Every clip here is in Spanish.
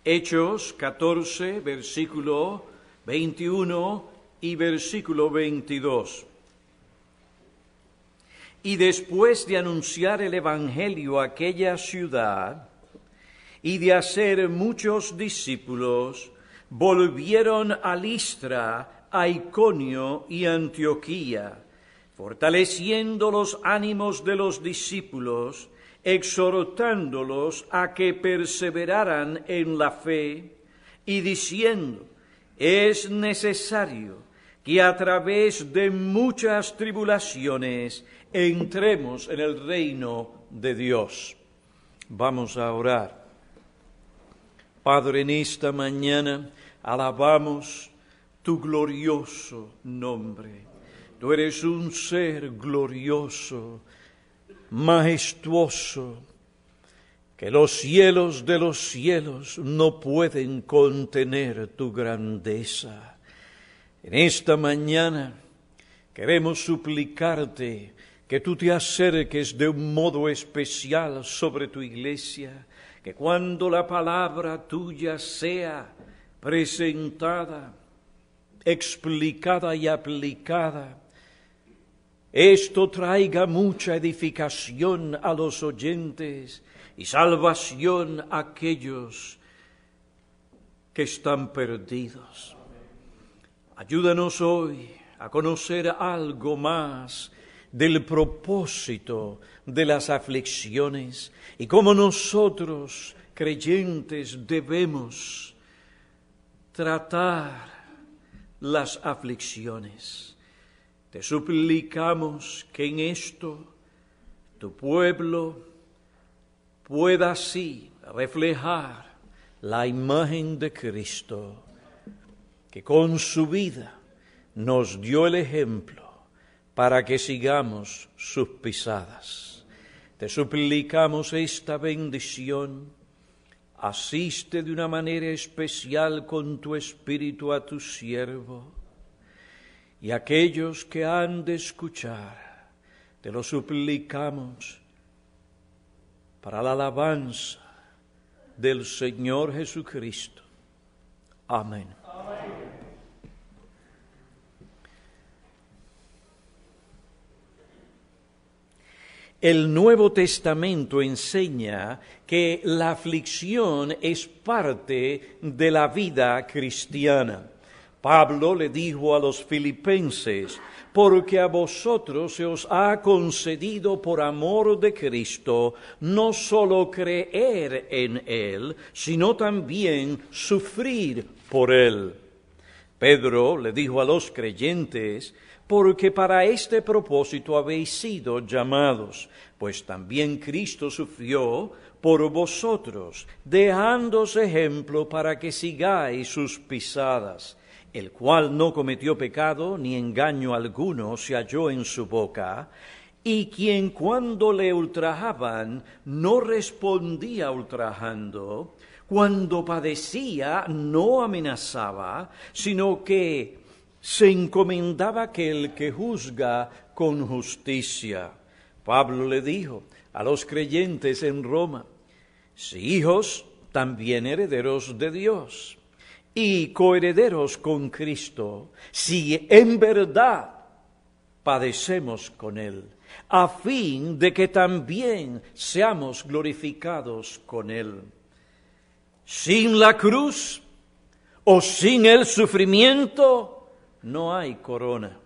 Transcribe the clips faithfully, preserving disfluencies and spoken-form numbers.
Hechos catorce, versículo veintiuno y versículo veintidós. Y después de anunciar el Evangelio a aquella ciudad y de hacer muchos discípulos, volvieron a Listra, a Iconio y Antioquía, fortaleciendo los ánimos de los discípulos, exhortándolos a que perseveraran en la fe y diciendo: es necesario que a través de muchas tribulaciones entremos en el reino de Dios. Vamos a orar. Padre, en esta mañana alabamos tu glorioso nombre. Tú eres un ser glorioso, majestuoso, que los cielos de los cielos no pueden contener tu grandeza. En esta mañana queremos suplicarte que tú te acerques de un modo especial sobre tu iglesia, que cuando la palabra tuya sea presentada, explicada y aplicada, esto traiga mucha edificación a los oyentes y salvación a aquellos que están perdidos. Ayúdanos hoy a conocer algo más del propósito de las aflicciones y cómo nosotros, creyentes, debemos tratar las aflicciones. Te suplicamos que en esto tu pueblo pueda así reflejar la imagen de Cristo, que con su vida nos dio el ejemplo para que sigamos sus pisadas. Te suplicamos esta bendición. Asiste de una manera especial con tu Espíritu a tu siervo y aquellos que han de escuchar. Te lo suplicamos para la alabanza del Señor Jesucristo. Amén. Amén. El Nuevo Testamento enseña que la aflicción es parte de la vida cristiana. Pablo le dijo a los filipenses: porque a vosotros se os ha concedido por amor de Cristo no solo creer en Él, sino también sufrir por Él. Pedro le dijo a los creyentes: porque para este propósito habéis sido llamados, pues también Cristo sufrió por vosotros, dejándoos ejemplo para que sigáis sus pisadas, el cual no cometió pecado ni engaño alguno se halló en su boca, y quien cuando le ultrajaban no respondía ultrajando, cuando padecía no amenazaba, sino que se encomendaba a aquel que juzga con justicia. Pablo le dijo a los creyentes en Roma: si hijos, también herederos de Dios, y coherederos con Cristo, si en verdad padecemos con Él, a fin de que también seamos glorificados con Él. Sin la cruz o sin el sufrimiento no hay corona.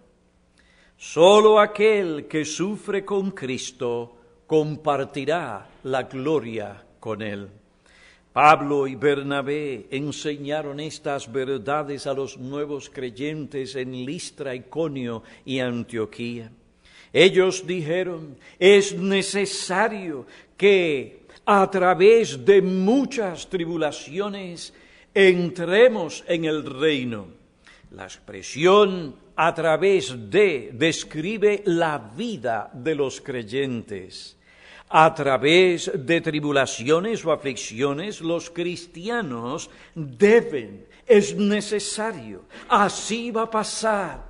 Solo aquel que sufre con Cristo compartirá la gloria con Él. Pablo y Bernabé enseñaron estas verdades a los nuevos creyentes en Listra, Iconio y Antioquía. Ellos dijeron: es necesario que a través de muchas tribulaciones entremos en el reino. La expresión "a través de" describe la vida de los creyentes. A través de tribulaciones o aflicciones, los cristianos deben, es necesario, así va a pasar.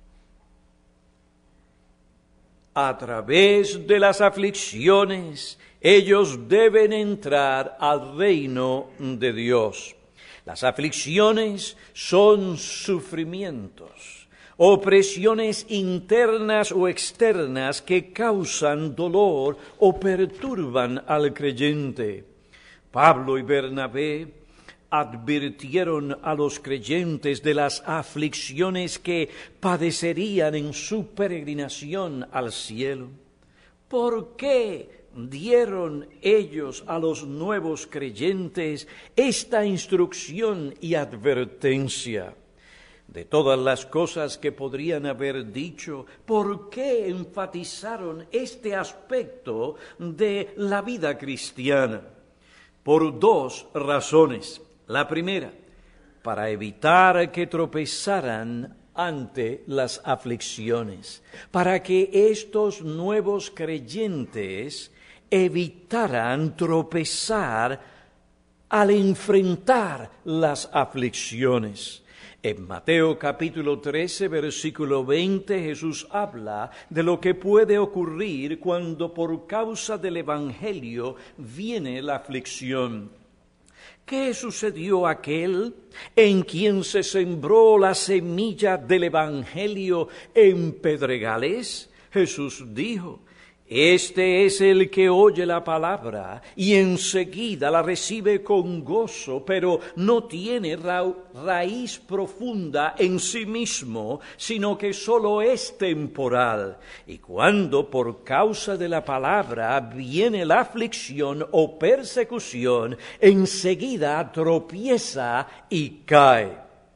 A través de las aflicciones Ellos deben entrar al reino de Dios. Las aflicciones son sufrimientos, opresiones internas o externas que causan dolor o perturban al creyente. Pablo y Bernabé advirtieron a los creyentes de las aflicciones que padecerían en su peregrinación al cielo. ¿Por qué dieron ellos a los nuevos creyentes esta instrucción y advertencia? De todas las cosas que podrían haber dicho, ¿por qué enfatizaron este aspecto de la vida cristiana? Por dos razones. La primera, para evitar que tropezaran ante las aflicciones, para que estos nuevos creyentes evitaran tropezar al enfrentar las aflicciones. En Mateo capítulo trece, versículo veinte, Jesús habla de lo que puede ocurrir cuando por causa del Evangelio viene la aflicción. ¿Qué sucedió a aquel en quien se sembró la semilla del Evangelio en pedregales? Jesús dijo: este es el que oye la palabra y enseguida la recibe con gozo, pero no tiene ra- raíz profunda en sí mismo, sino que solo es temporal. Y cuando por causa de la palabra viene la aflicción o persecución, enseguida tropieza y cae.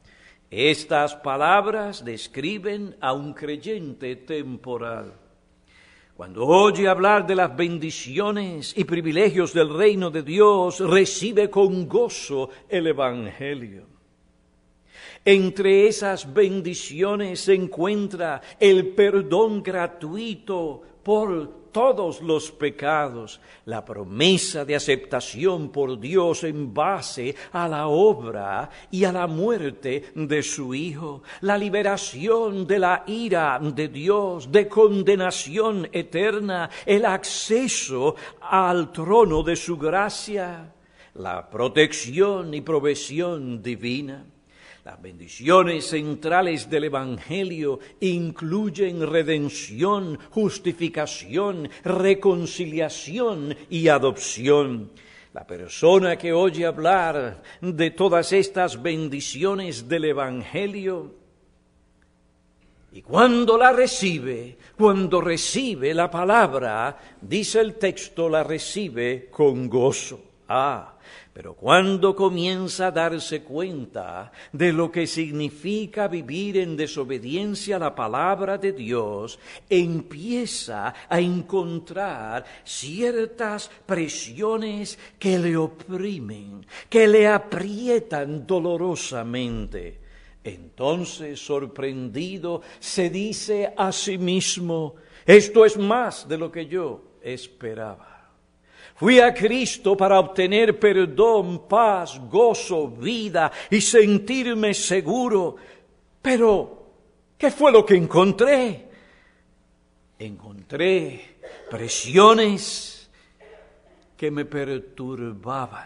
Estas palabras describen a un creyente temporal. Cuando oye hablar de las bendiciones y privilegios del reino de Dios, recibe con gozo el Evangelio. Entre esas bendiciones se encuentra el perdón gratuito por todos los pecados, la promesa de aceptación por Dios en base a la obra y a la muerte de su Hijo, la liberación de la ira de Dios, de condenación eterna, el acceso al trono de su gracia, la protección y provisión divina. Las bendiciones centrales del Evangelio incluyen redención, justificación, reconciliación y adopción. La persona que oye hablar de todas estas bendiciones del Evangelio y cuando la recibe, cuando recibe la palabra, dice el texto, la recibe con gozo. Ah, pero cuando comienza a darse cuenta de lo que significa vivir en desobediencia a la palabra de Dios, empieza a encontrar ciertas presiones que le oprimen, que le aprietan dolorosamente. Entonces, sorprendido, se dice a sí mismo: esto es más de lo que yo esperaba. Fui a Cristo para obtener perdón, paz, gozo, vida y sentirme seguro. Pero, ¿qué fue lo que encontré? Encontré presiones que me perturbaban.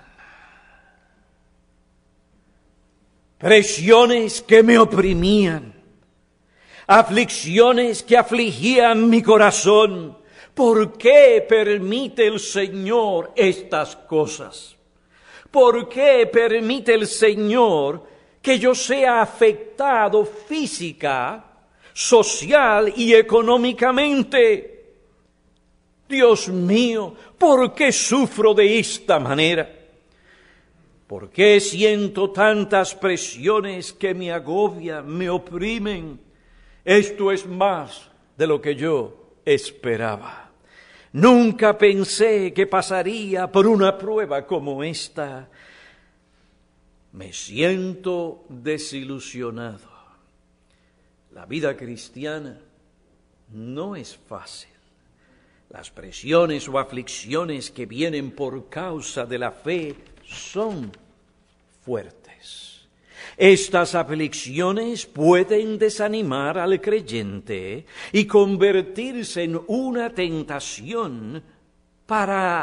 Presiones que me oprimían. Aflicciones que afligían mi corazón. ¿Por qué permite el Señor estas cosas? ¿Por qué permite el Señor que yo sea afectado física, social y económicamente? Dios mío, ¿por qué sufro de esta manera? ¿Por qué siento tantas presiones que me agobian, me oprimen? Esto es más de lo que yo esperaba. Nunca pensé que pasaría por una prueba como esta. Me siento desilusionado. La vida cristiana no es fácil. Las presiones o aflicciones que vienen por causa de la fe son fuertes. Estas aflicciones pueden desanimar al creyente y convertirse en una tentación para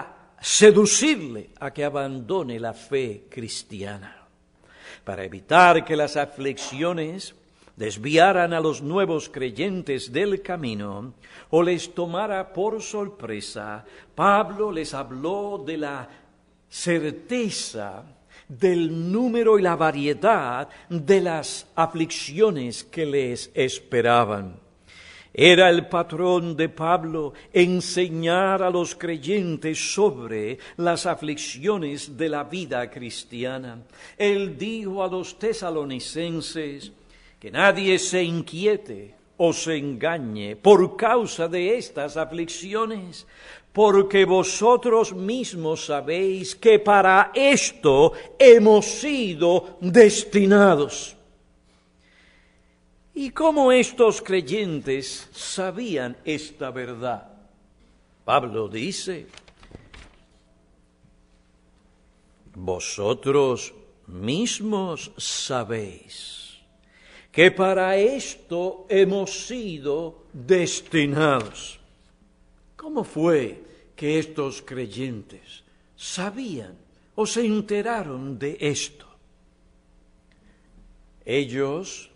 seducirle a que abandone la fe cristiana, para evitar que las aflicciones desviaran a los nuevos creyentes del camino o les tomara por sorpresa. Pablo les habló de la certeza del número y la variedad de las aflicciones que les esperaban. Era el patrón de Pablo enseñar a los creyentes sobre las aflicciones de la vida cristiana. Él dijo a los tesalonicenses que nadie se inquiete o se engañe por causa de estas aflicciones, porque vosotros mismos sabéis que para esto hemos sido destinados. ¿Y cómo estos creyentes sabían esta verdad? Pablo dice, vosotros mismos sabéis que para esto hemos sido destinados. ¿Cómo fue que estos creyentes sabían o se enteraron de esto? Ellos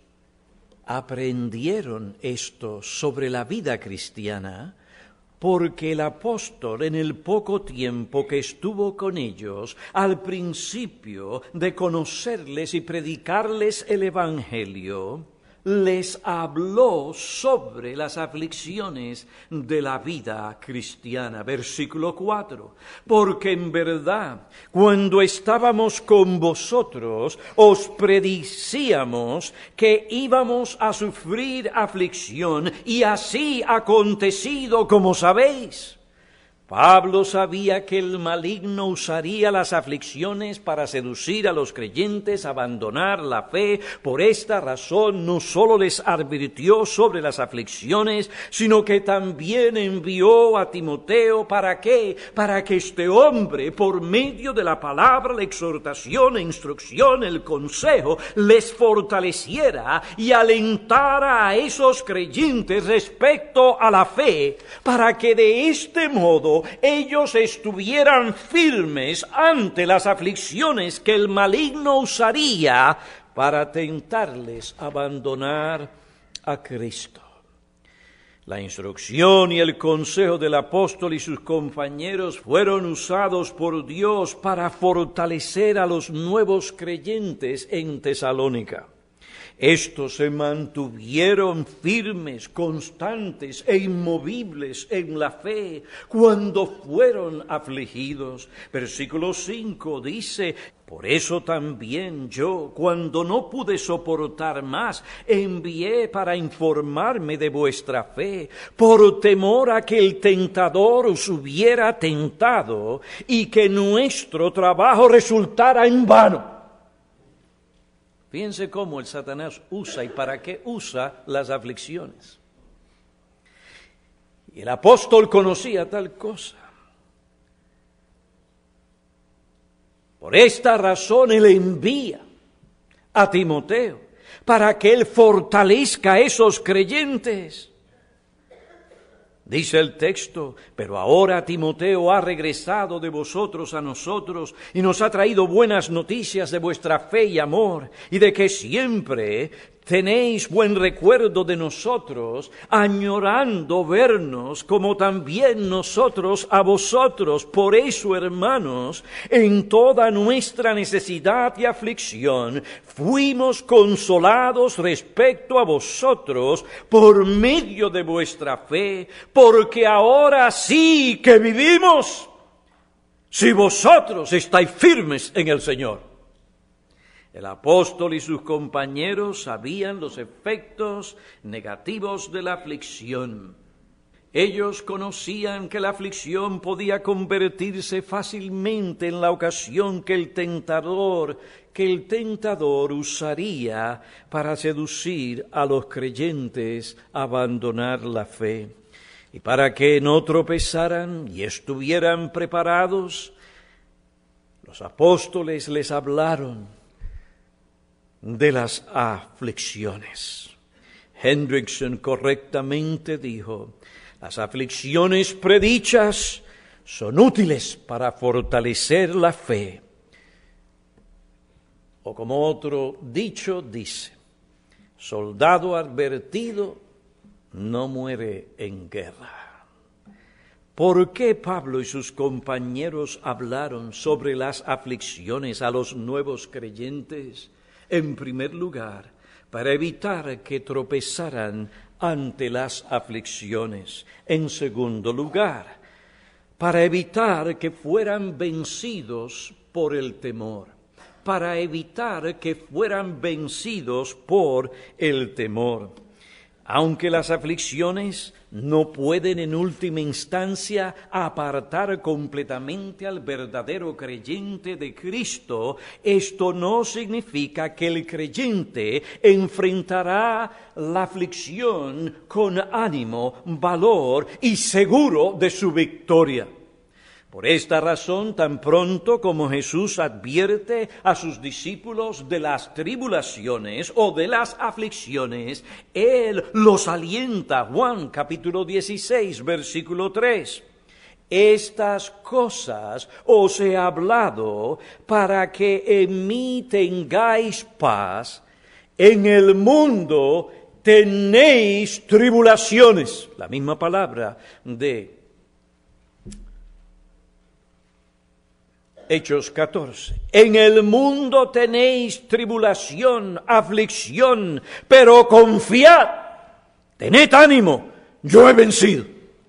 aprendieron esto sobre la vida cristiana porque el apóstol, en el poco tiempo que estuvo con ellos, al principio de conocerles y predicarles el Evangelio, les habló sobre las aflicciones de la vida cristiana. Versículo cuatro. Porque en verdad, cuando estábamos con vosotros, os predicíamos que íbamos a sufrir aflicción, y así ha acontecido, como sabéis. Pablo sabía que el maligno usaría las aflicciones para seducir a los creyentes a abandonar la fe. Por esta razón no solo les advirtió sobre las aflicciones, sino que también envió a Timoteo. ¿Para qué? Para que este hombre, por medio de la palabra, la exhortación, la instrucción, el consejo, les fortaleciera y alentara a esos creyentes respecto a la fe, para que de este modo ellos estuvieran firmes ante las aflicciones que el maligno usaría para tentarles a abandonar a Cristo. La instrucción y el consejo del apóstol y sus compañeros fueron usados por Dios para fortalecer a los nuevos creyentes en Tesalónica. Estos se mantuvieron firmes, constantes e inmovibles en la fe cuando fueron afligidos. Versículo cinco dice, por eso también yo, cuando no pude soportar más, envié para informarme de vuestra fe, por temor a que el tentador os hubiera tentado y que nuestro trabajo resultara en vano. Fíjense cómo el Satanás usa y para qué usa las aflicciones. Y el apóstol conocía tal cosa. Por esta razón él envía a Timoteo para que él fortalezca a esos creyentes. Dice el texto, pero ahora Timoteo ha regresado de vosotros a nosotros y nos ha traído buenas noticias de vuestra fe y amor, y de que siempre tenéis buen recuerdo de nosotros, añorando vernos como también nosotros a vosotros. Por eso, hermanos, en toda nuestra necesidad y aflicción, fuimos consolados respecto a vosotros por medio de vuestra fe, porque ahora sí que vivimos, si vosotros estáis firmes en el Señor. El apóstol y sus compañeros sabían los efectos negativos de la aflicción. Ellos conocían que la aflicción podía convertirse fácilmente en la ocasión que el tentador, que el tentador usaría para seducir a los creyentes a abandonar la fe. Y para que no tropezaran y estuvieran preparados, los apóstoles les hablaron de las aflicciones. Hendrickson correctamente dijo, las aflicciones predichas son útiles para fortalecer la fe. O como otro dicho dice, soldado advertido no muere en guerra. ¿Por qué Pablo y sus compañeros hablaron sobre las aflicciones a los nuevos creyentes? En primer lugar, para evitar que tropezaran ante las aflicciones. En segundo lugar, para evitar que fueran vencidos por el temor. Para evitar que fueran vencidos por el temor. Aunque las aflicciones no pueden en última instancia apartar completamente al verdadero creyente de Cristo, esto no significa que el creyente enfrentará la aflicción con ánimo, valor y seguro de su victoria. Por esta razón, tan pronto como Jesús advierte a sus discípulos de las tribulaciones o de las aflicciones, Él los alienta. Juan capítulo dieciséis, versículo tres. Estas cosas os he hablado para que en mí tengáis paz. En el mundo tenéis tribulaciones. La misma palabra de Hechos catorce. En el mundo tenéis tribulación, aflicción, pero confiad, tened ánimo, yo he vencido.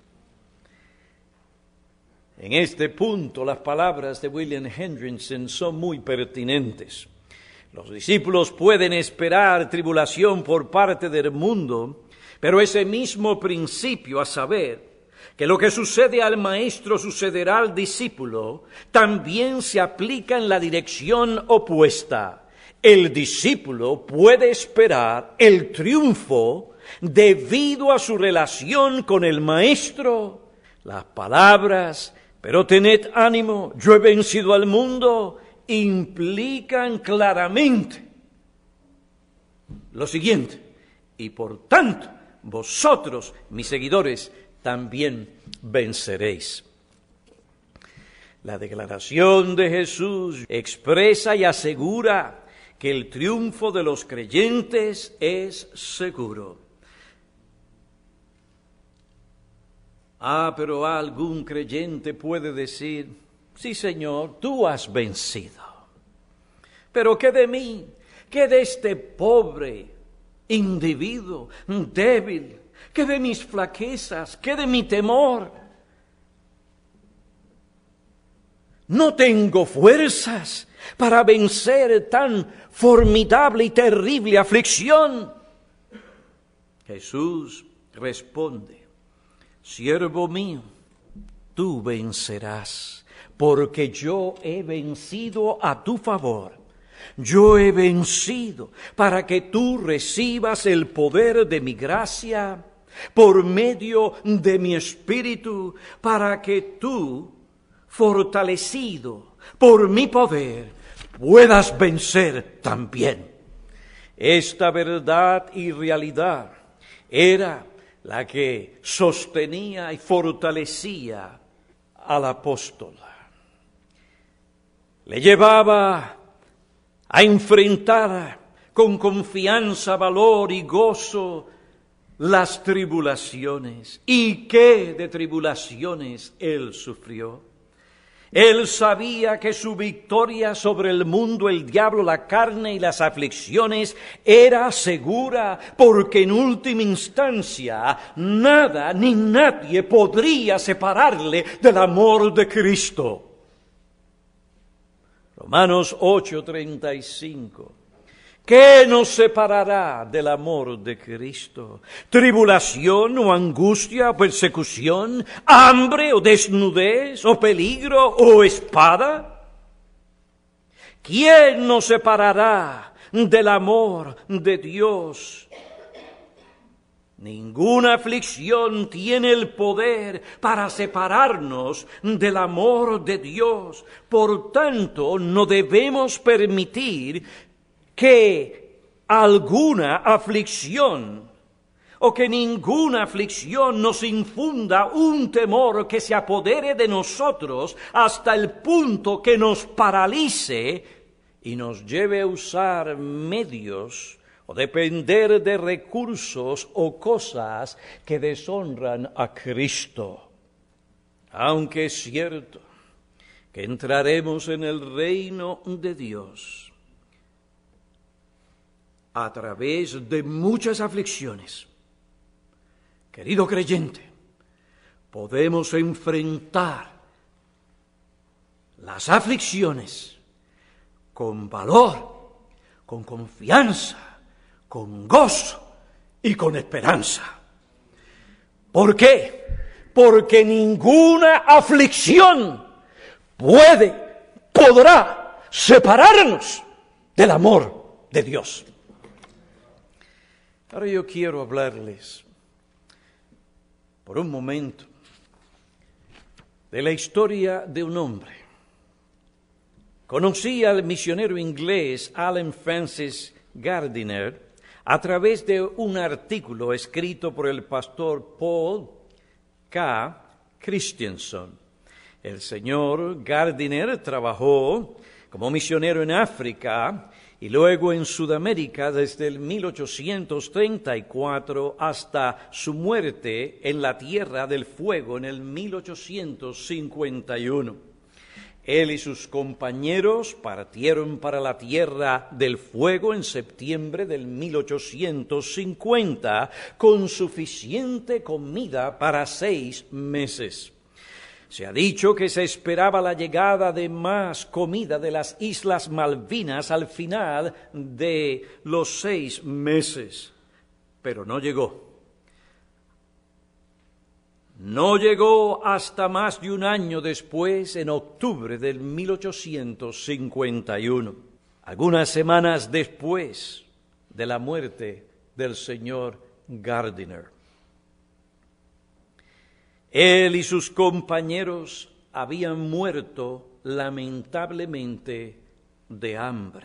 En este punto las palabras de William Hendrickson son muy pertinentes. Los discípulos pueden esperar tribulación por parte del mundo, pero ese mismo principio, a saber, que lo que sucede al maestro sucederá al discípulo, también se aplica en la dirección opuesta. El discípulo puede esperar el triunfo debido a su relación con el maestro. Las palabras, pero tened ánimo, yo he vencido al mundo, implican claramente lo siguiente: y por tanto, vosotros, mis seguidores, también venceréis. La declaración de Jesús expresa y asegura que el triunfo de los creyentes es seguro. Ah, pero algún creyente puede decir, sí, Señor, tú has vencido. Pero ¿qué de mí? ¿Qué de este pobre individuo débil? ¿Qué de mis flaquezas? ¿Qué de mi temor? No tengo fuerzas para vencer tan formidable y terrible aflicción. Jesús responde, siervo mío, tú vencerás, porque yo he vencido a tu favor. Yo he vencido para que tú recibas el poder de mi gracia por medio de mi espíritu, para que tú, fortalecido por mi poder, puedas vencer también. Esta verdad y realidad era la que sostenía y fortalecía al apóstol. Le llevaba a enfrentar con confianza, valor y gozo las tribulaciones. ¿Y qué de tribulaciones él sufrió? Él sabía que su victoria sobre el mundo, el diablo, la carne y las aflicciones era segura, porque en última instancia nada ni nadie podría separarle del amor de Cristo. Romanos ocho, treinta y cinco. ¿Qué nos separará del amor de Cristo? ¿Tribulación o angustia o persecución? ¿Hambre o desnudez o peligro o espada? ¿Quién nos separará del amor de Dios? Ninguna aflicción tiene el poder para separarnos del amor de Dios. Por tanto, no debemos permitir que alguna aflicción o que ninguna aflicción nos infunda un temor que se apodere de nosotros hasta el punto que nos paralice y nos lleve a usar medios o depender de recursos o cosas que deshonran a Cristo. Aunque es cierto que entraremos en el reino de Dios a través de muchas aflicciones, querido creyente, podemos enfrentar las aflicciones con valor, con confianza, con gozo y con esperanza. ¿Por qué? Porque ninguna aflicción puede, podrá separarnos del amor de Dios. Ahora yo quiero hablarles por un momento de la historia de un hombre. Conocí al misionero inglés Allen Francis Gardiner a través de un artículo escrito por el pastor Paul K. Christensen. El señor Gardiner trabajó como misionero en África y luego en Sudamérica desde el mil ochocientos treinta y cuatro hasta su muerte en la Tierra del Fuego en el mil ochocientos cincuenta y uno. Él y sus compañeros partieron para la Tierra del Fuego en septiembre del mil ochocientos cincuenta con suficiente comida para seis meses. Se ha dicho que se esperaba la llegada de más comida de las Islas Malvinas al final de los seis meses, pero no llegó. No llegó hasta más de un año después, en octubre del mil ochocientos cincuenta y uno, algunas semanas después de la muerte del señor Gardiner. Él y sus compañeros habían muerto lamentablemente de hambre.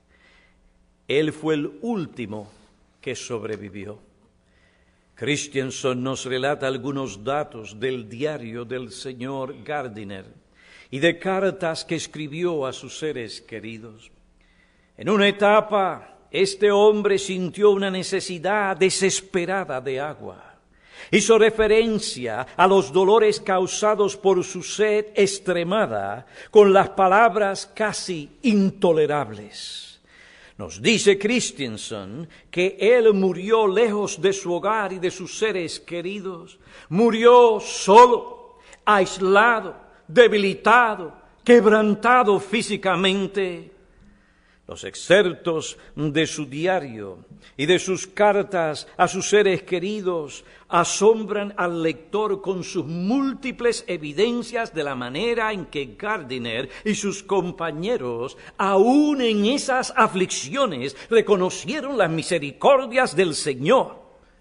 Él fue el último que sobrevivió. Christensen nos relata algunos datos del diario del señor Gardiner y de cartas que escribió a sus seres queridos. En una etapa, este hombre sintió una necesidad desesperada de agua. Hizo referencia a los dolores causados por su sed extremada con las palabras casi intolerables. Nos dice Christensen que él murió lejos de su hogar y de sus seres queridos. Murió solo, aislado, debilitado, quebrantado físicamente. Los excerptos de su diario y de sus cartas a sus seres queridos asombran al lector con sus múltiples evidencias de la manera en que Gardiner y sus compañeros, aun en esas aflicciones, reconocieron las misericordias del Señor.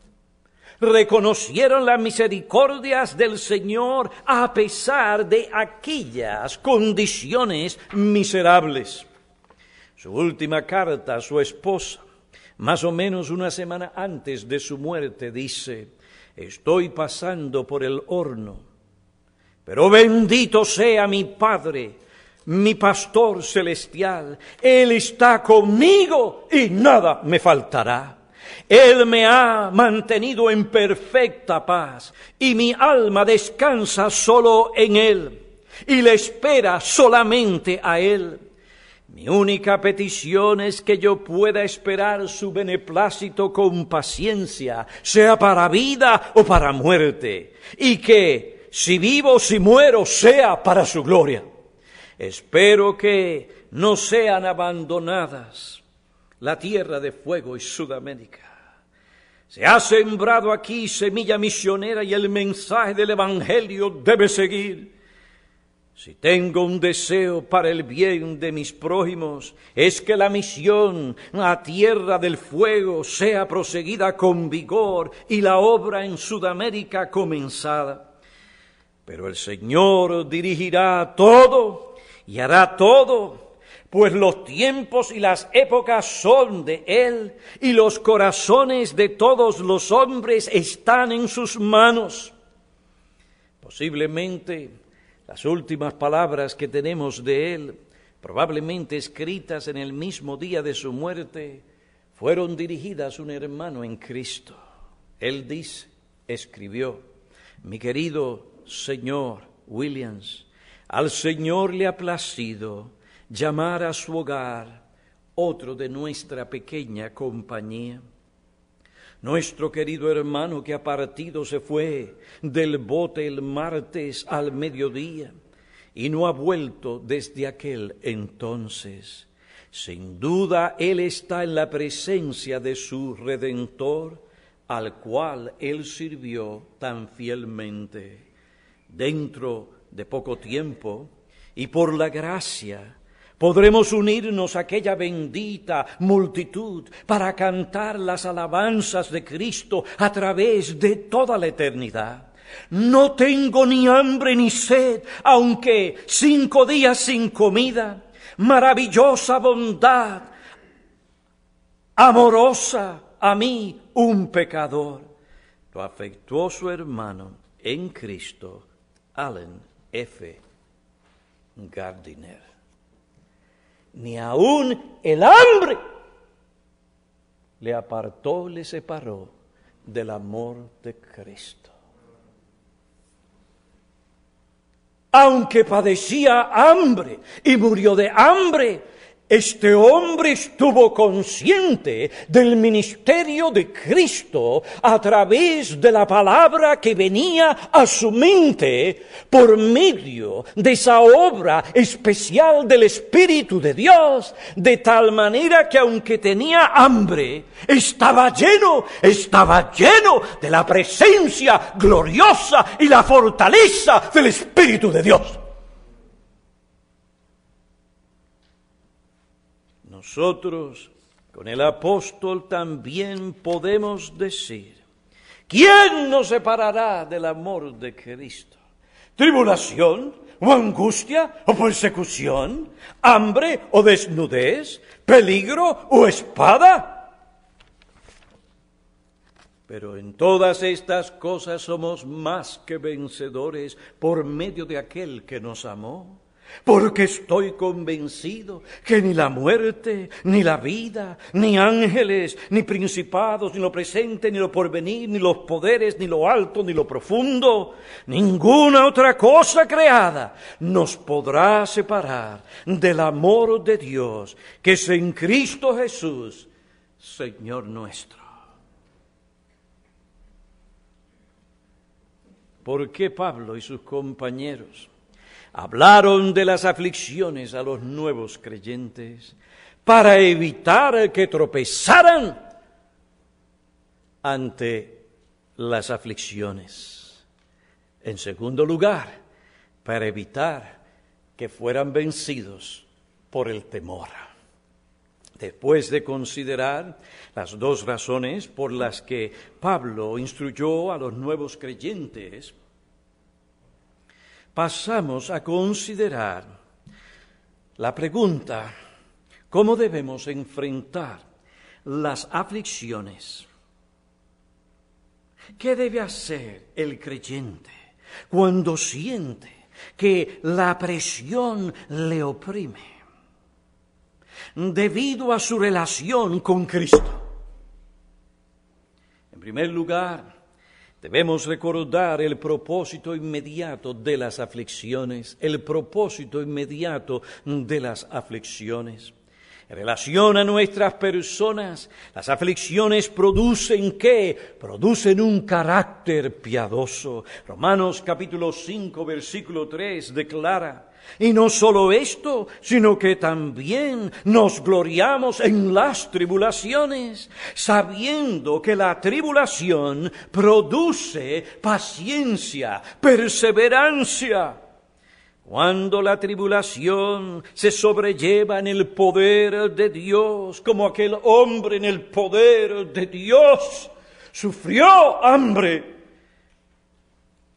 Reconocieron las misericordias del Señor a pesar de aquellas condiciones miserables. Su última carta a su esposa, más o menos una semana antes de su muerte, dice: estoy pasando por el horno, pero bendito sea mi Padre, mi pastor celestial. Él está conmigo y nada me faltará. Él me ha mantenido en perfecta paz y mi alma descansa solo en Él y le espera solamente a Él. Mi única petición es que yo pueda esperar su beneplácito con paciencia, sea para vida o para muerte, y que, si vivo o si muero, sea para su gloria. Espero que no sean abandonadas la Tierra de Fuego y Sudamérica. Se ha sembrado aquí semilla misionera y el mensaje del Evangelio debe seguir. Si tengo un deseo para el bien de mis prójimos, es que la misión a Tierra del Fuego sea proseguida con vigor y la obra en Sudamérica comenzada. Pero el Señor dirigirá todo y hará todo pues los tiempos y las épocas son de Él, y los corazones de todos los hombres están en sus manos. Posiblemente las últimas palabras que tenemos de Él, probablemente escritas en el mismo día de su muerte, fueron dirigidas a un hermano en Cristo. Él dice, escribió: mi querido señor Williams, al Señor le ha placido llamar a su hogar otro de nuestra pequeña compañía. Nuestro querido hermano que ha partido se fue del bote el martes al mediodía y no ha vuelto desde aquel entonces. Sin duda él está en la presencia de su Redentor, al cual él sirvió tan fielmente. Dentro de poco tiempo, y por la gracia, podremos unirnos a aquella bendita multitud para cantar las alabanzas de Cristo a través de toda la eternidad. No tengo ni hambre ni sed, aunque cinco días sin comida. Maravillosa bondad, amorosa a mí, un pecador. Tu afectuoso hermano en Cristo, Allen F. Gardiner. Ni aun el hambre le apartó, le separó del amor de Cristo. Aunque padecía hambre y murió de hambre, este hombre estuvo consciente del ministerio de Cristo a través de la palabra que venía a su mente por medio de esa obra especial del Espíritu de Dios, de tal manera que aunque tenía hambre, estaba lleno, estaba lleno de la presencia gloriosa y la fortaleza del Espíritu de Dios. Nosotros, con el apóstol, también podemos decir: ¿quién nos separará del amor de Cristo? ¿Tribulación o angustia o persecución? ¿Hambre o desnudez? ¿Peligro o espada? Pero en todas estas cosas somos más que vencedores por medio de aquel que nos amó. Porque estoy convencido que ni la muerte, ni la vida, ni ángeles, ni principados, ni lo presente, ni lo porvenir, ni los poderes, ni lo alto, ni lo profundo, ninguna otra cosa creada nos podrá separar del amor de Dios, que es en Cristo Jesús, Señor nuestro. ¿Por qué Pablo y sus compañeros hablaron de las aflicciones a los nuevos creyentes? Para evitar que tropezaran ante las aflicciones. En segundo lugar, para evitar que fueran vencidos por el temor. Después de considerar las dos razones por las que Pablo instruyó a los nuevos creyentes, pasamos a considerar la pregunta: ¿cómo debemos enfrentar las aflicciones? ¿Qué debe hacer el creyente cuando siente que la presión le oprime debido a su relación con Cristo? En primer lugar, debemos recordar el propósito inmediato de las aflicciones, el propósito inmediato de las aflicciones. En relación a nuestras personas, las aflicciones producen ¿qué? Producen un carácter piadoso. Romanos capítulo cinco, versículo tres declara: y no solo esto, sino que también nos gloriamos en las tribulaciones, sabiendo que la tribulación produce paciencia, perseverancia. Cuando la tribulación se sobrelleva en el poder de Dios, como aquel hombre en el poder de Dios, sufrió hambre.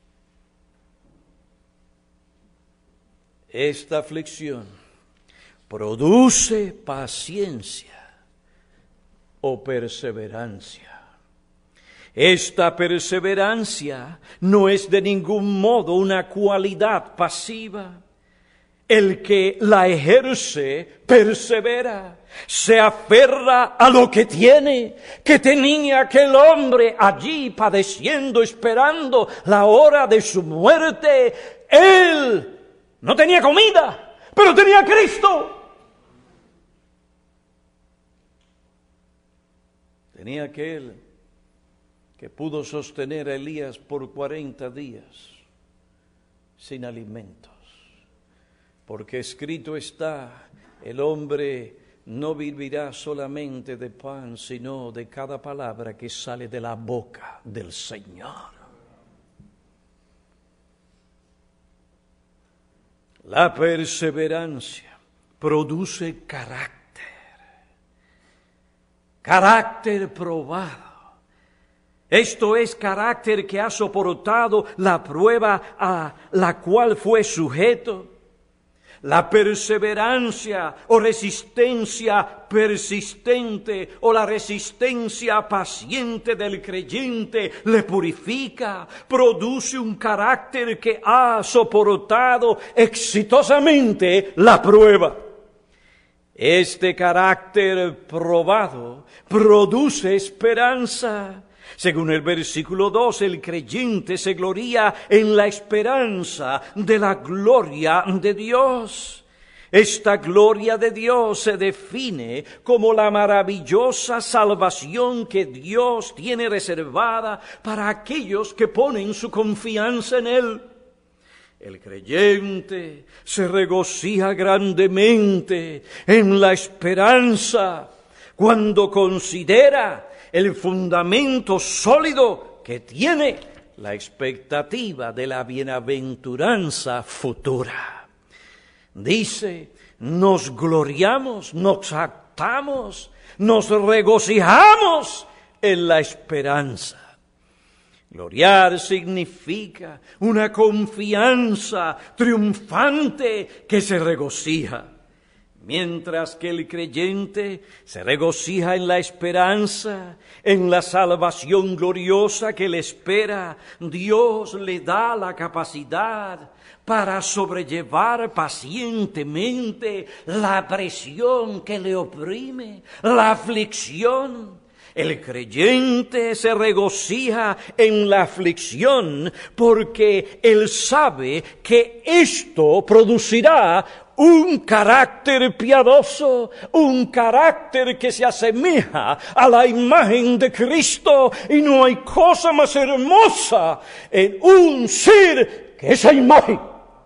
Esta aflicción produce paciencia o perseverancia. Esta perseverancia no es de ningún modo una cualidad pasiva. El que la ejerce persevera, se aferra a lo que tiene, que tenía aquel hombre allí padeciendo, esperando la hora de su muerte. Él no tenía comida, pero tenía a Cristo. Tenía aquel que pudo sostener a Elías por cuarenta días sin alimentos. Porque escrito está, el hombre no vivirá solamente de pan, sino de cada palabra que sale de la boca del Señor. La perseverancia produce carácter, carácter probado. Esto es carácter que ha soportado la prueba a la cual fue sujeto. La perseverancia o resistencia persistente o la resistencia paciente del creyente le purifica, produce un carácter que ha soportado exitosamente la prueba. Este carácter probado produce esperanza. Según el versículo dos, el creyente se gloría en la esperanza de la gloria de Dios. Esta gloria de Dios se define como la maravillosa salvación que Dios tiene reservada para aquellos que ponen su confianza en Él. El creyente se regocija grandemente en la esperanza cuando considera el fundamento sólido que tiene la expectativa de la bienaventuranza futura. Dice, nos gloriamos, nos jactamos, nos regocijamos en la esperanza. Gloriar significa una confianza triunfante que se regocija. Mientras que el creyente se regocija en la esperanza, en la salvación gloriosa que le espera, Dios le da la capacidad para sobrellevar pacientemente la presión que le oprime, la aflicción. El creyente se regocija en la aflicción porque él sabe que esto producirá un carácter piadoso, un carácter que se asemeja a la imagen de Cristo, y no hay cosa más hermosa en un ser que esa imagen.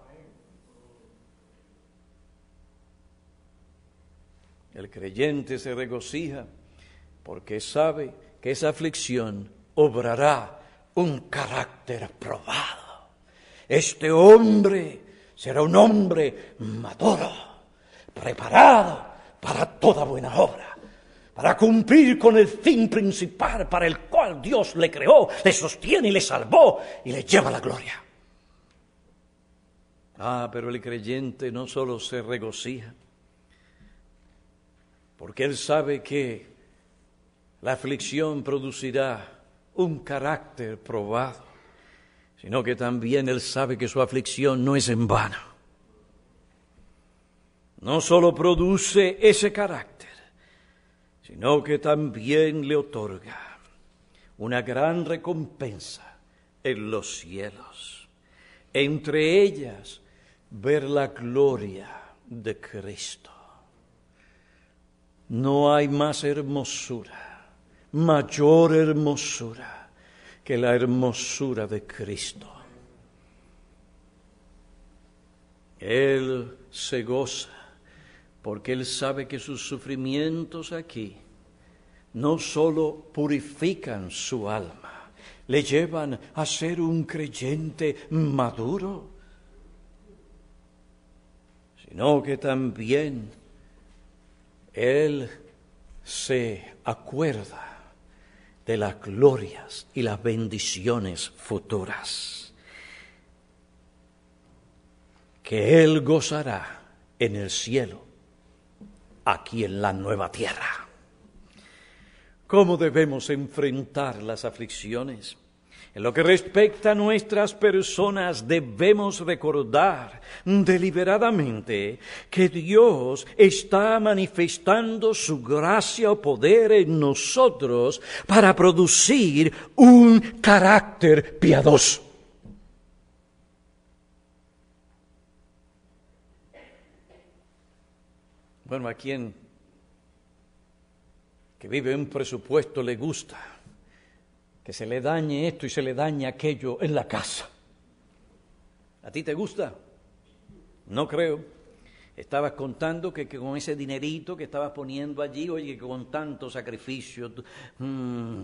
El creyente se regocija porque sabe que esa aflicción obrará un carácter probado. Este hombre será un hombre maduro, preparado para toda buena obra, para cumplir con el fin principal para el cual Dios le creó, le sostiene y le salvó y le lleva la gloria. Ah, pero el creyente no solo se regocija, porque él sabe que la aflicción producirá un carácter probado, sino que también él sabe que su aflicción no es en vano. No solo produce ese carácter, sino que también le otorga una gran recompensa en los cielos. Entre ellas, ver la gloria de Cristo. No hay más hermosura, mayor hermosura que la hermosura de Cristo. Él se goza porque él sabe que sus sufrimientos aquí no solo purifican su alma, le llevan a ser un creyente maduro, sino que también él se acuerda de las glorias y las bendiciones futuras que él gozará en el cielo aquí en la nueva tierra. ¿Cómo debemos enfrentar las aflicciones? En lo que respecta a nuestras personas, debemos recordar deliberadamente que Dios está manifestando su gracia o poder en nosotros para producir un carácter piadoso. Bueno, a quien que vive un presupuesto le gusta que se le dañe esto y se le dañe aquello en la casa. ¿A ti te gusta? No creo. Estabas contando que, que con ese dinerito que estabas poniendo allí, oye, que con tanto sacrificio, mmm,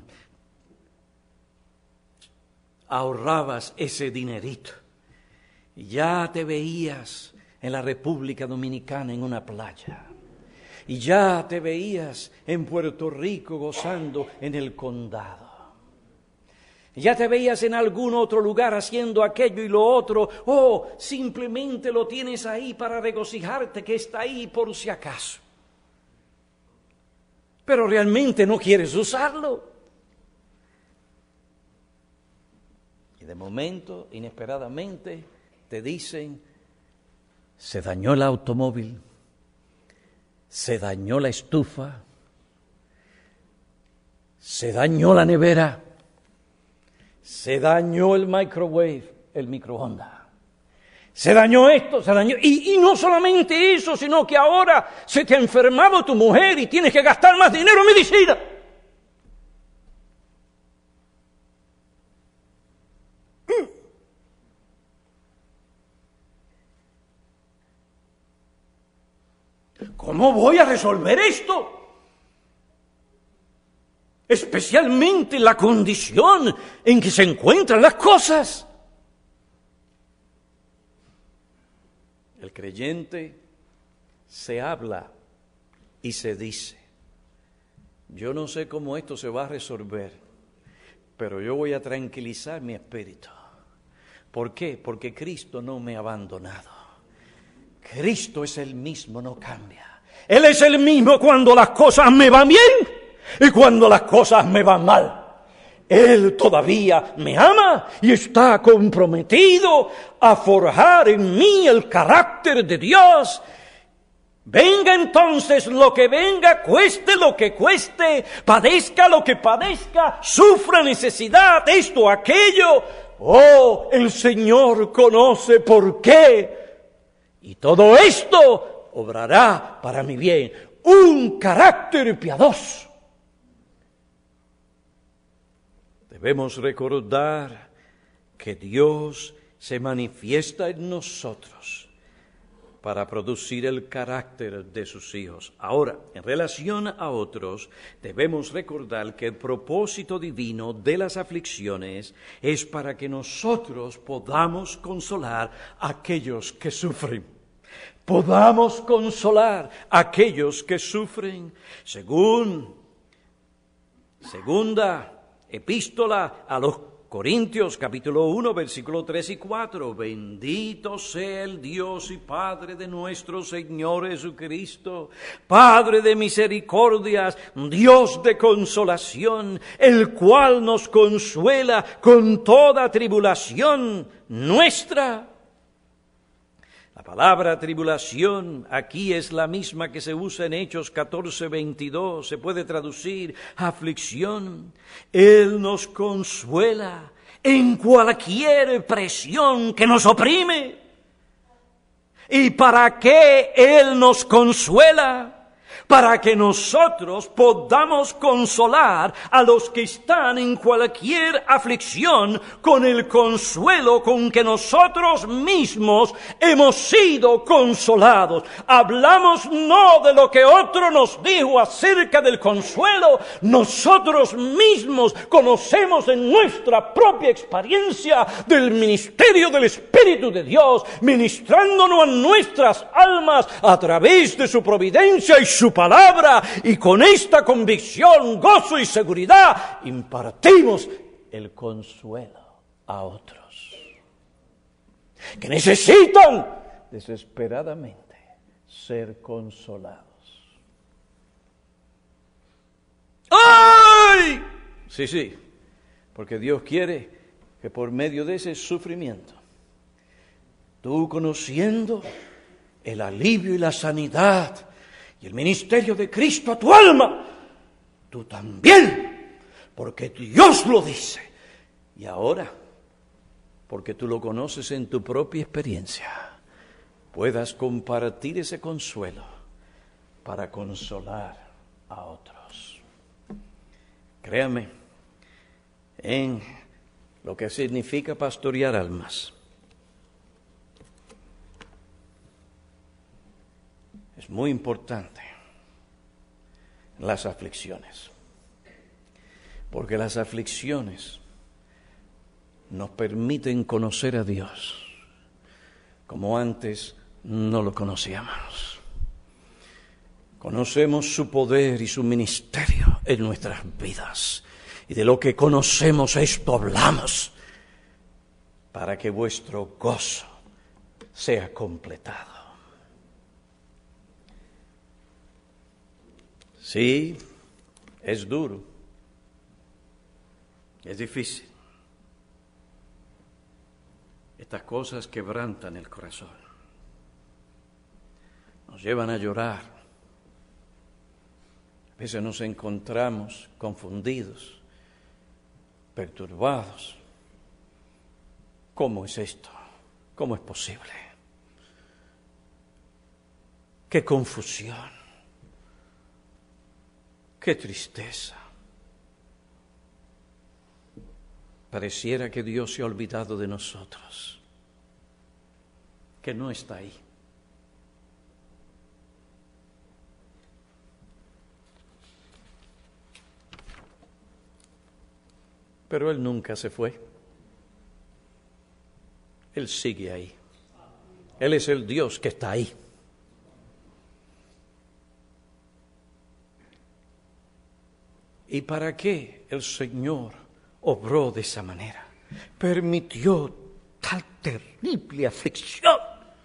ahorrabas ese dinerito. Y ya te veías en la República Dominicana en una playa. Y ya te veías en Puerto Rico gozando en el condado. Ya te veías en algún otro lugar haciendo aquello y lo otro, o simplemente lo tienes ahí para regocijarte que está ahí por si acaso. Pero realmente no quieres usarlo. Y de momento, inesperadamente, te dicen, se dañó el automóvil, se dañó la estufa, se dañó la nevera, se dañó el microwave, el microondas. Se dañó esto, se dañó... Y, y no solamente eso, sino que ahora se te ha enfermado tu mujer y tienes que gastar más dinero en medicina. ¿Cómo voy a resolver esto? Especialmente la condición en que se encuentran las cosas. El creyente se habla y se dice, yo no sé cómo esto se va a resolver, pero yo voy a tranquilizar mi espíritu. ¿Por qué? Porque Cristo no me ha abandonado. Cristo es el mismo, no cambia. Él es el mismo cuando las cosas me van bien y cuando las cosas me van mal. Él todavía me ama y está comprometido a forjar en mí el carácter de Dios. Venga entonces lo que venga, cueste lo que cueste, padezca lo que padezca, sufra necesidad, esto, aquello. Oh, el Señor conoce por qué. Y todo esto obrará para mi bien. Un carácter piadoso. Debemos recordar que Dios se manifiesta en nosotros para producir el carácter de sus hijos. Ahora, en relación a otros, debemos recordar que el propósito divino de las aflicciones es para que nosotros podamos consolar a aquellos que sufren. Podamos consolar a aquellos que sufren. Según segunda epístola a los Corintios, capítulo uno, versículo tres y cuatro. Bendito sea el Dios y Padre de nuestro Señor Jesucristo, Padre de misericordias, Dios de consolación, el cual nos consuela con toda tribulación nuestra. La palabra tribulación aquí es la misma que se usa en Hechos catorce, veintidós. Se puede traducir aflicción. Él nos consuela en cualquier presión que nos oprime. ¿Y para qué Él nos consuela? Para que nosotros podamos consolar a los que están en cualquier aflicción con el consuelo con que nosotros mismos hemos sido consolados. Hablamos no de lo que otro nos dijo acerca del consuelo, nosotros mismos conocemos en nuestra propia experiencia del ministerio del Espíritu de Dios, ministrándonos a nuestras almas a través de su providencia y su palabra, y con esta convicción, gozo y seguridad impartimos el consuelo a otros que necesitan desesperadamente ser consolados. ¡ay! Sí, sí, porque Dios quiere que por medio de ese sufrimiento, tú conociendo el alivio y la sanidad y el ministerio de Cristo a tu alma, tú también, porque Dios lo dice, y ahora, porque tú lo conoces en tu propia experiencia, puedas compartir ese consuelo para consolar a otros. Créame en lo que significa pastorear almas. Es muy importante las aflicciones, porque las aflicciones nos permiten conocer a Dios como antes no lo conocíamos. Conocemos su poder y su ministerio en nuestras vidas, y de lo que conocemos esto hablamos, para que vuestro gozo sea completado. Sí, es duro, es difícil. Estas cosas quebrantan el corazón, nos llevan a llorar. A veces nos encontramos confundidos, perturbados. ¿Cómo es esto? ¿Cómo es posible? ¡Qué confusión! ¡Qué tristeza! Pareciera que Dios se ha olvidado de nosotros, que no está ahí. Pero Él nunca se fue. Él sigue ahí. Él es el Dios que está ahí. ¿Y para qué el Señor obró de esa manera? Permitió tal terrible aflicción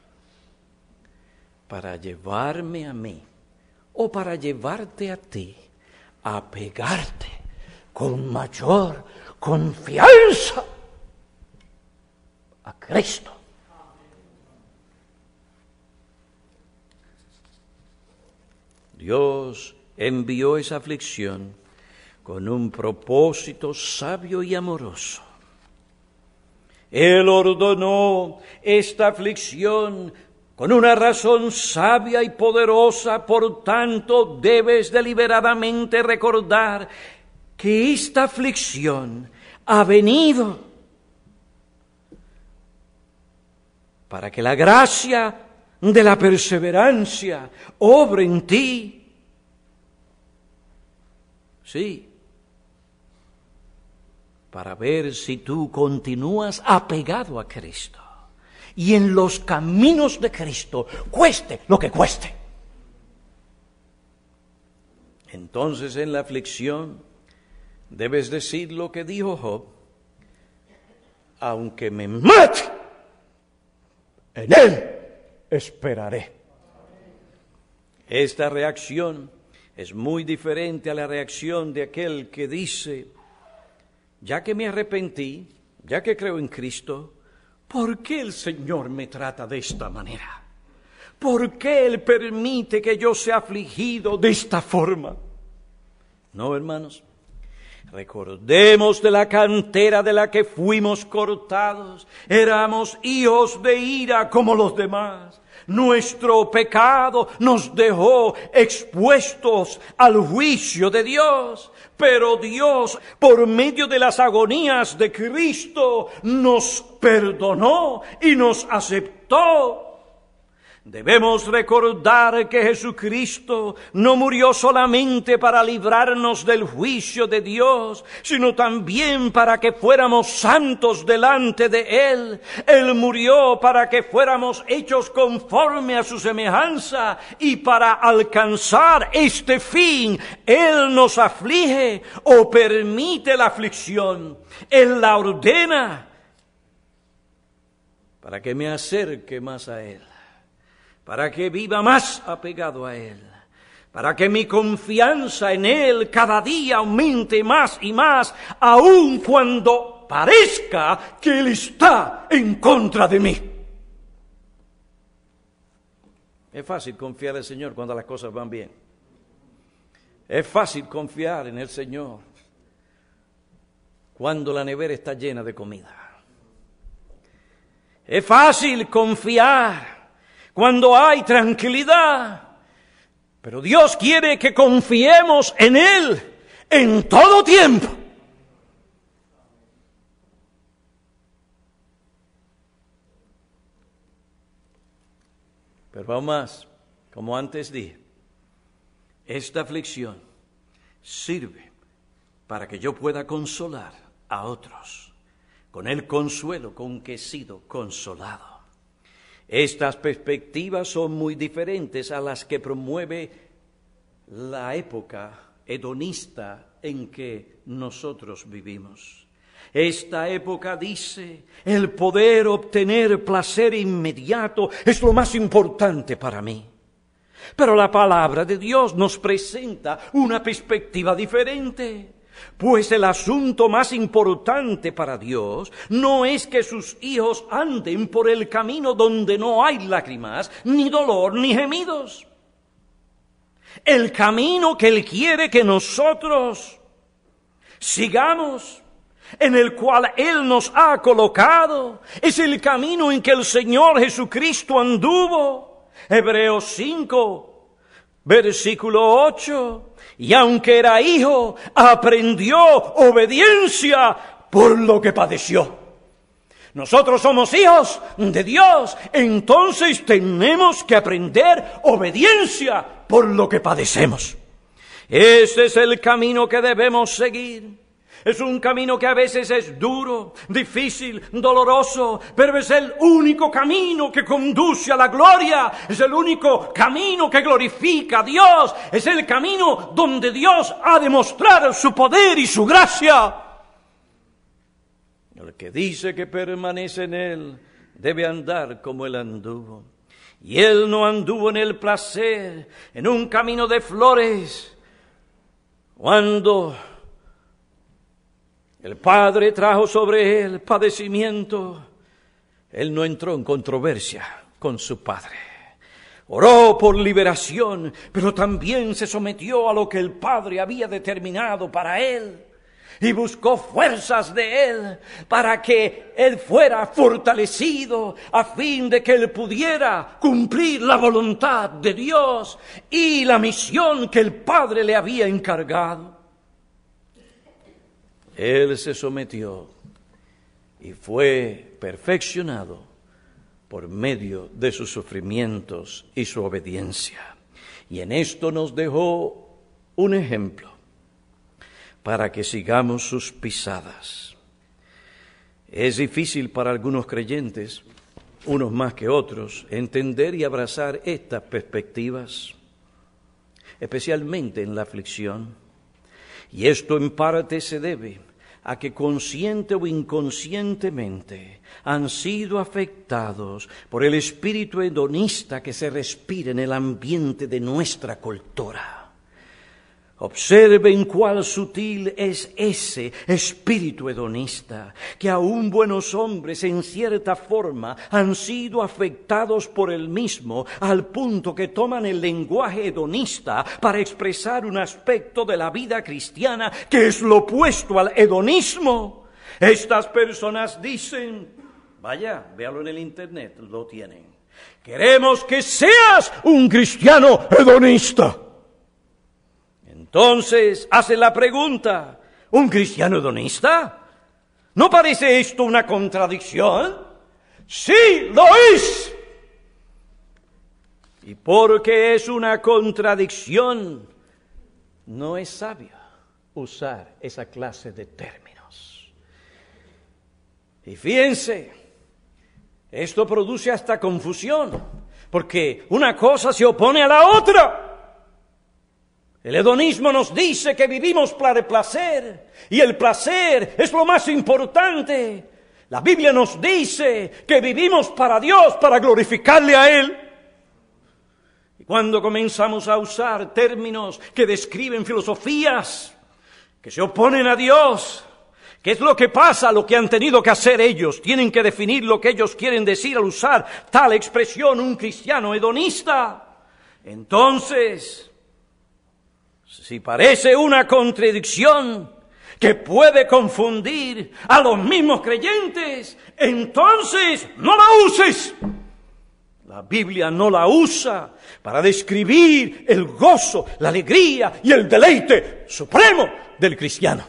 para llevarme a mí o para llevarte a ti a pegarte con mayor confianza a Cristo. Dios envió esa aflicción con un propósito sabio y amoroso. Él ordenó esta aflicción con una razón sabia y poderosa, por tanto debes deliberadamente recordar que esta aflicción ha venido para que la gracia de la perseverancia obre en ti. Sí, para ver si tú continúas apegado a Cristo y en los caminos de Cristo, cueste lo que cueste. Entonces en la aflicción debes decir lo que dijo Job: aunque me mate, en Él esperaré. Esta reacción es muy diferente a la reacción de aquel que dice: ya que me arrepentí, ya que creo en Cristo, ¿por qué el Señor me trata de esta manera? ¿Por qué Él permite que yo sea afligido de esta forma? No, hermanos, recordemos de la cantera de la que fuimos cortados. Éramos hijos de ira como los demás. Nuestro pecado nos dejó expuestos al juicio de Dios, pero Dios, por medio de las agonías de Cristo, nos perdonó y nos aceptó. Debemos recordar que Jesucristo no murió solamente para librarnos del juicio de Dios, sino también para que fuéramos santos delante de Él. Él murió para que fuéramos hechos conforme a su semejanza, y para alcanzar este fin, Él nos aflige o permite la aflicción. Él la ordena para que me acerque más a Él, para que viva más apegado a Él, para que mi confianza en Él cada día aumente más y más, aun cuando parezca que Él está en contra de mí. Es fácil confiar en el Señor cuando las cosas van bien. Es fácil confiar en el Señor cuando la nevera está llena de comida. Es fácil confiar cuando hay tranquilidad. Pero Dios quiere que confiemos en Él en todo tiempo. Pero aún más, como antes dije, esta aflicción sirve para que yo pueda consolar a otros con el consuelo con que he sido consolado. Estas perspectivas son muy diferentes a las que promueve la época hedonista en que nosotros vivimos. Esta época dice, el poder obtener placer inmediato es lo más importante para mí. Pero la palabra de Dios nos presenta una perspectiva diferente. Pues el asunto más importante para Dios no es que sus hijos anden por el camino donde no hay lágrimas, ni dolor, ni gemidos. El camino que Él quiere que nosotros sigamos, en el cual Él nos ha colocado, es el camino en que el Señor Jesucristo anduvo. Hebreos cinco, versículo ocho. Y aunque era hijo, aprendió obediencia por lo que padeció. Nosotros somos hijos de Dios, entonces tenemos que aprender obediencia por lo que padecemos. Ese es el camino que debemos seguir. Es un camino que a veces es duro, difícil, doloroso, pero es el único camino que conduce a la gloria. Es el único camino que glorifica a Dios. Es el camino donde Dios ha de mostrar su poder y su gracia. El que dice que permanece en Él debe andar como Él anduvo. Y Él no anduvo en el placer, en un camino de flores, cuando el Padre trajo sobre Él padecimiento. Él no entró en controversia con su Padre. Oró por liberación, pero también se sometió a lo que el Padre había determinado para Él. Y buscó fuerzas de Él para que Él fuera fortalecido a fin de que Él pudiera cumplir la voluntad de Dios y la misión que el Padre le había encargado. Él se sometió y fue perfeccionado por medio de sus sufrimientos y su obediencia. Y en esto nos dejó un ejemplo para que sigamos sus pisadas. Es difícil para algunos creyentes, unos más que otros, entender y abrazar estas perspectivas, especialmente en la aflicción. Y esto en parte se debe a que consciente o inconscientemente han sido afectados por el espíritu hedonista que se respira en el ambiente de nuestra cultura. Observen cuál sutil es ese espíritu hedonista, que aún buenos hombres en cierta forma han sido afectados por el mismo, al punto que toman el lenguaje hedonista para expresar un aspecto de la vida cristiana que es lo opuesto al hedonismo. Estas personas dicen, vaya, véalo en el internet, lo tienen, queremos que seas un cristiano hedonista. Entonces hace la pregunta, ¿un cristiano hedonista? ¿No parece esto una contradicción? ¡Sí, lo es! Y porque es una contradicción, no es sabio usar esa clase de términos. Y fíjense, esto produce hasta confusión, porque una cosa se opone a la otra. El hedonismo nos dice que vivimos para el placer, y el placer es lo más importante. La Biblia nos dice que vivimos para Dios, para glorificarle a Él. Cuando comenzamos a usar términos que describen filosofías que se oponen a Dios, ¿qué es lo que pasa? Lo que han tenido que hacer ellos. Tienen que definir lo que ellos quieren decir al usar tal expresión, un cristiano hedonista. Entonces, si parece una contradicción que puede confundir a los mismos creyentes, entonces no la uses. La Biblia no la usa para describir el gozo, la alegría y el deleite supremo del cristiano.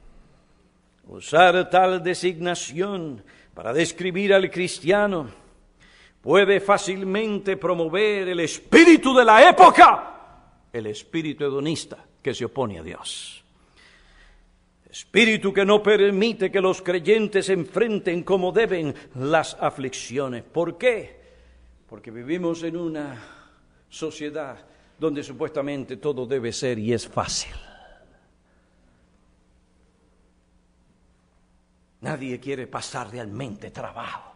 Usar tal designación para describir al cristiano puede fácilmente promover el espíritu de la época, el espíritu hedonista que se opone a Dios. Espíritu que no permite que los creyentes enfrenten como deben las aflicciones. ¿Por qué? Porque vivimos en una sociedad donde supuestamente todo debe ser y es fácil. Nadie quiere pasar realmente trabajo.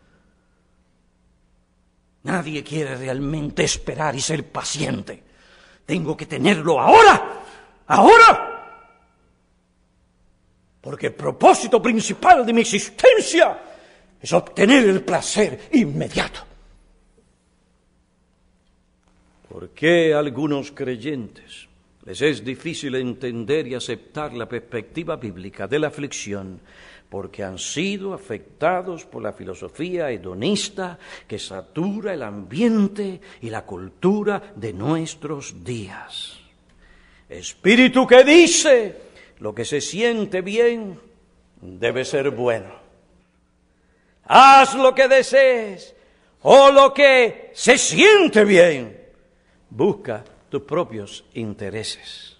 Nadie quiere realmente esperar y ser paciente. Tengo que tenerlo ahora, ahora. Porque el propósito principal de mi existencia es obtener el placer inmediato. ¿Por qué a algunos creyentes les es difícil entender y aceptar la perspectiva bíblica de la aflicción? Porque han sido afectados por la filosofía hedonista que satura el ambiente y la cultura de nuestros días. Espíritu que dice, lo que se siente bien debe ser bueno. Haz lo que desees o lo que se siente bien. Busca tus propios intereses.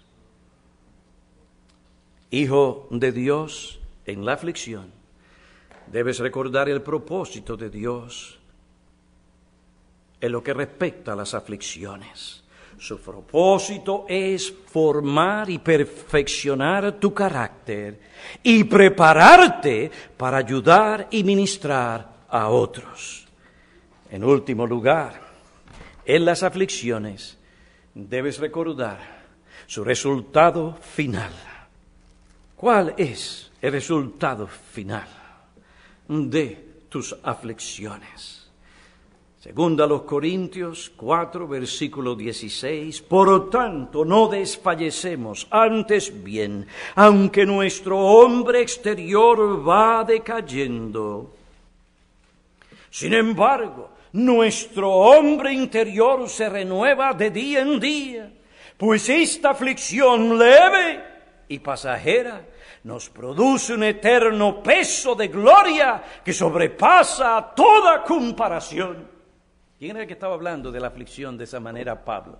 Hijo de Dios, en la aflicción, debes recordar el propósito de Dios en lo que respecta a las aflicciones. Su propósito es formar y perfeccionar tu carácter y prepararte para ayudar y ministrar a otros. En último lugar, en las aflicciones debes recordar su resultado final. ¿Cuál es el resultado final de tus aflicciones? Segunda a los Corintios cuatro, versículo dieciséis. Por tanto, no desfallecemos, antes bien, aunque nuestro hombre exterior va decayendo. Sin embargo, nuestro hombre interior se renueva de día en día, pues esta aflicción leve y pasajera nos produce un eterno peso de gloria que sobrepasa toda comparación. ¿Quién era el que estaba hablando de la aflicción de esa manera, Pablo?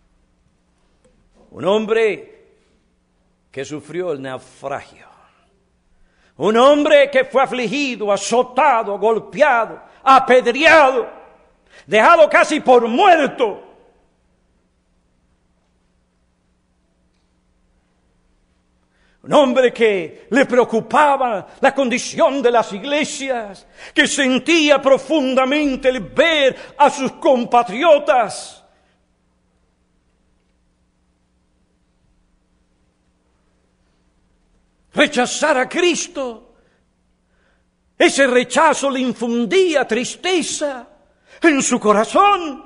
Un hombre que sufrió el naufragio. Un hombre que fue afligido, azotado, golpeado, apedreado, dejado casi por muerto. Un hombre que le preocupaba la condición de las iglesias, que sentía profundamente el ver a sus compatriotas rechazar a Cristo. Ese rechazo le infundía tristeza en su corazón.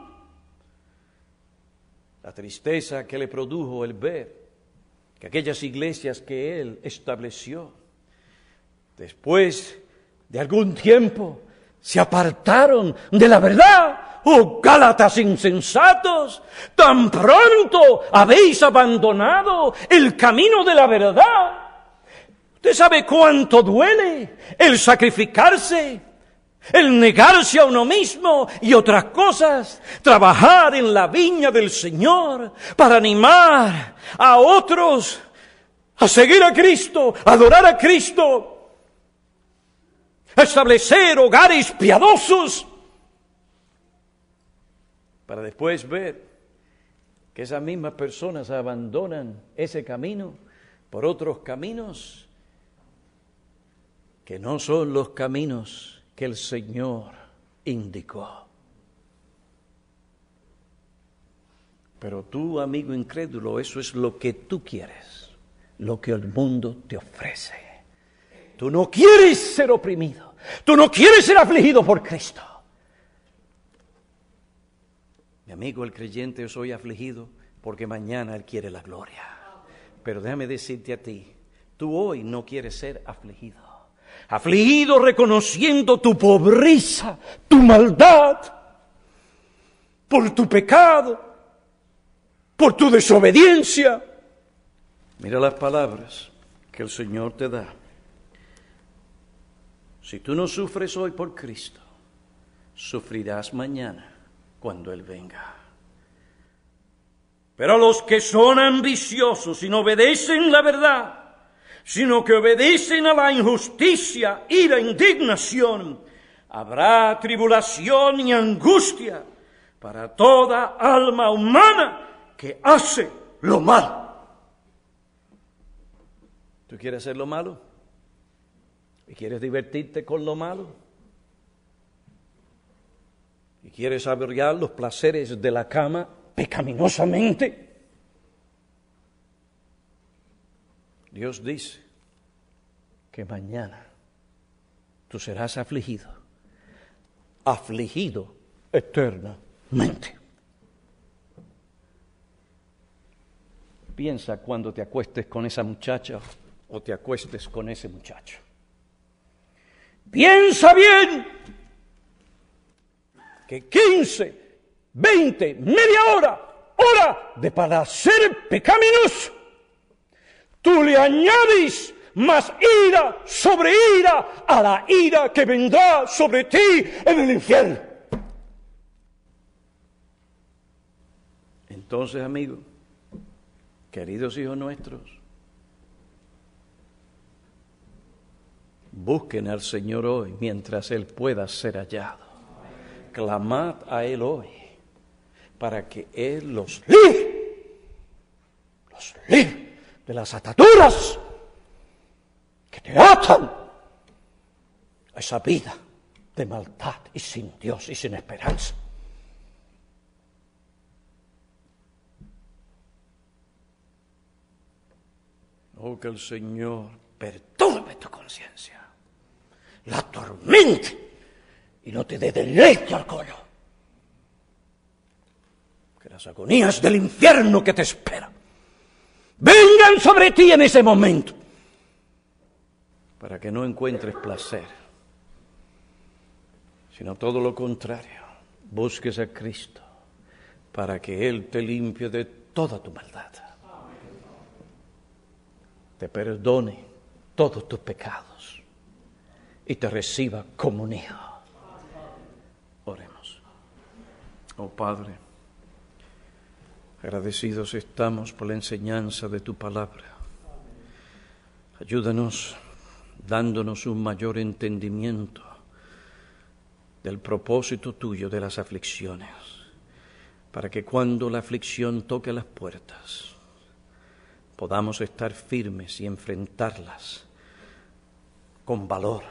La tristeza que le produjo el ver que aquellas iglesias que él estableció, después de algún tiempo, se apartaron de la verdad. ¡Oh, Gálatas insensatos! ¡Tan pronto habéis abandonado el camino de la verdad! ¿Usted sabe cuánto duele el sacrificarse, el negarse a uno mismo y otras cosas? Trabajar en la viña del Señor para animar a otros a seguir a Cristo, a adorar a Cristo, a establecer hogares piadosos, para después ver que esas mismas personas abandonan ese camino por otros caminos que no son los caminos que el Señor indicó. Pero tú, amigo incrédulo, eso es lo que tú quieres, lo que el mundo te ofrece. Tú no quieres ser oprimido, tú no quieres ser afligido por Cristo. Mi amigo, el creyente, yo soy afligido porque mañana Él quiere la gloria. Pero déjame decirte a ti, tú hoy no quieres ser afligido. Afligido reconociendo tu pobreza, tu maldad, por tu pecado, por tu desobediencia. Mira las palabras que el Señor te da. Si tú no sufres hoy por Cristo, sufrirás mañana cuando Él venga. Pero los que son ambiciosos y no obedecen la verdad, sino que obedecen a la injusticia y la indignación, habrá tribulación y angustia para toda alma humana que hace lo malo. ¿Tú quieres hacer lo malo? ¿Y quieres divertirte con lo malo? ¿Y quieres saborear los placeres de la cama pecaminosamente? Dios dice que mañana tú serás afligido, afligido eternamente. Piensa cuando te acuestes con esa muchacha o te acuestes con ese muchacho. Piensa bien que quince, veinte, media hora, hora de placer pecaminoso, tú le añades más ira sobre ira a la ira que vendrá sobre ti en el infierno. Entonces, amigos, queridos hijos nuestros, busquen al Señor hoy mientras Él pueda ser hallado. Clamad a Él hoy para que Él los libre, los libre de las ataduras que te atan a esa vida de maldad y sin Dios y sin esperanza. Oh, que el Señor perturbe tu conciencia, la atormente y no te dé deleite al collo. Que las agonías del infierno que te esperan vengan sobre ti en ese momento, para que no encuentres placer, sino todo lo contrario, busques a Cristo, para que Él te limpie de toda tu maldad, te perdone todos tus pecados y te reciba como un hijo. Oremos. Oh Padre, agradecidos estamos por la enseñanza de tu palabra. Ayúdanos dándonos un mayor entendimiento del propósito tuyo de las aflicciones, para que cuando la aflicción toque las puertas, podamos estar firmes y enfrentarlas con valor,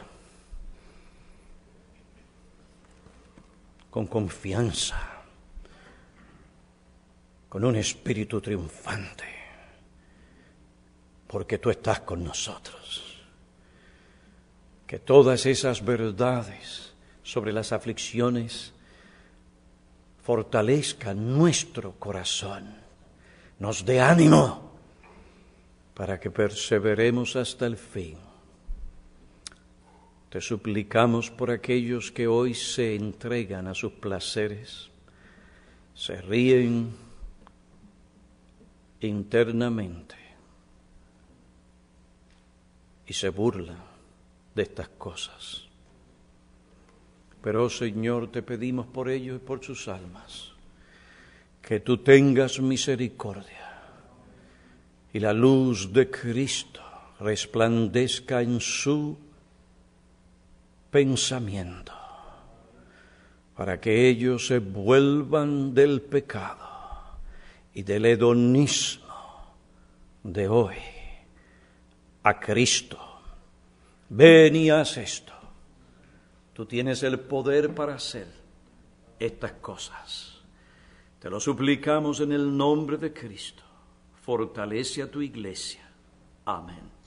con confianza, con un espíritu triunfante, porque tú estás con nosotros. Que todas esas verdades sobre las aflicciones fortalezcan nuestro corazón, nos dé ánimo para que perseveremos hasta el fin. Te suplicamos por aquellos que hoy se entregan a sus placeres, se ríen internamente y se burlan de estas cosas. Pero, oh Señor, te pedimos por ellos y por sus almas, que tú tengas misericordia y la luz de Cristo resplandezca en su pensamiento, para que ellos se vuelvan del pecado y del hedonismo de hoy a Cristo. Ven y haz esto. Tú tienes el poder para hacer estas cosas. Te lo suplicamos en el nombre de Cristo. Fortalece a tu iglesia. Amén.